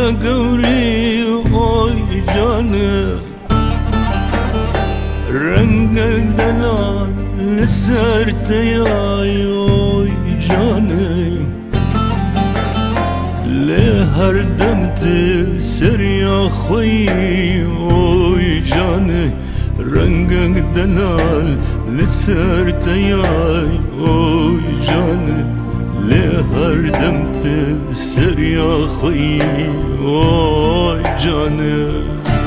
قوري اوي جاني رنگ دلال لسرت ياي اوي جاني لهر دمت سر يا خوي اوي جاني رنگ دلال لسرت ياي اوي جاني لهر دمت سر يا خوي اوي جاني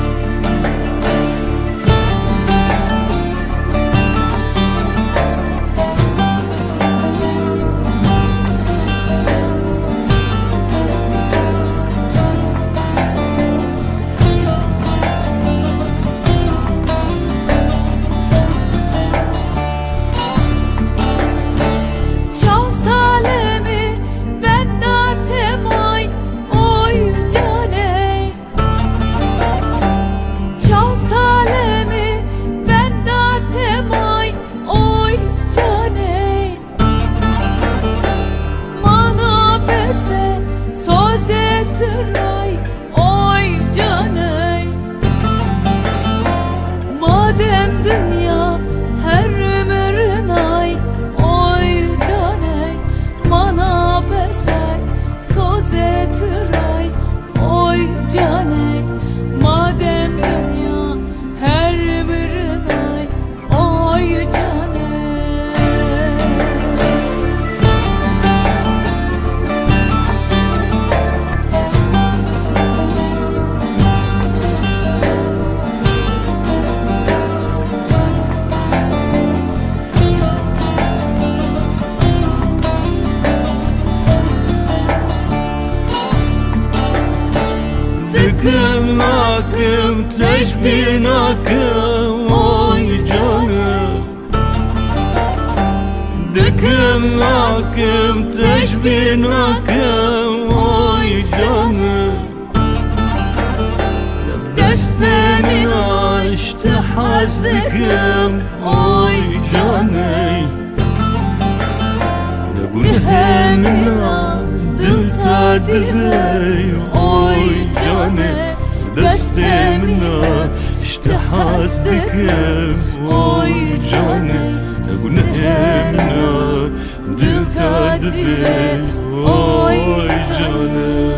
دكم ناكم تشبير ناكم اوي جاني دكم ناكم تشبير ناكم اوي جاني دستني عشت حاسدكم اوي جاني نقولها من دل تعدفي اوي جاني دستي منا اشتحاسدك اوي جاني نقولها منا دل تعدفي اوي جاني